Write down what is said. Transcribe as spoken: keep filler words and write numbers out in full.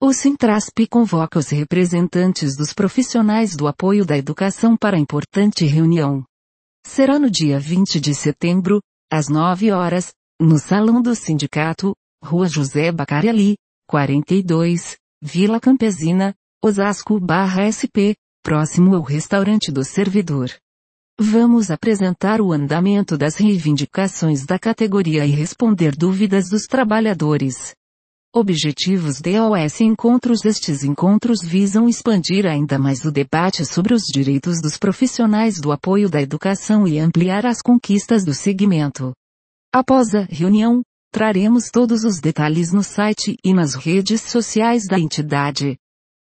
O Sintrasp convoca os representantes dos profissionais do apoio da educação para a importante reunião. Será no dia vinte de setembro, às nove horas, no Salão do Sindicato, Rua José Bacarelli, quarenta e dois, Vila Campesina, Osasco S P, próximo ao restaurante do servidor. Vamos apresentar o andamento das reivindicações da categoria e responder dúvidas dos trabalhadores. Objetivos D O S Encontros. Estes encontros visam expandir ainda mais o debate sobre os direitos dos profissionais do apoio da educação e ampliar as conquistas do segmento. Após a reunião, traremos todos os detalhes no site e nas redes sociais da entidade.